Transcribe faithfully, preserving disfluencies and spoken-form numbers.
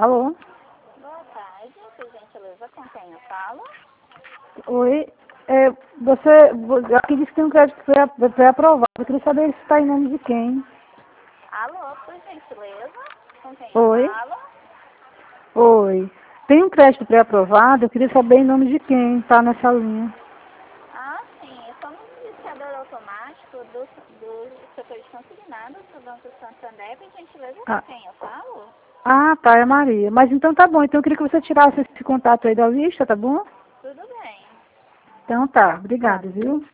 Alô? Boa tarde, por gentileza, com quem eu falo? Oi. É, você, vo- aqui diz que tem um crédito pré- pré-aprovado. Eu queria saber se está em nome de quem. Alô, por gentileza, com quem eu Oi? falo? Oi. Tem um crédito pré-aprovado, eu queria saber em nome de quem está nessa linha. Ah, sim, eu sou um iniciador automático do, do setor de consignados do Banco Santander, por gentileza, com Ah, quem eu falo? ah, tá, é Maria. Mas então tá bom. Então eu queria que você tirasse esse contato aí da lista, tá bom? Tudo bem. Então tá. Obrigada, viu?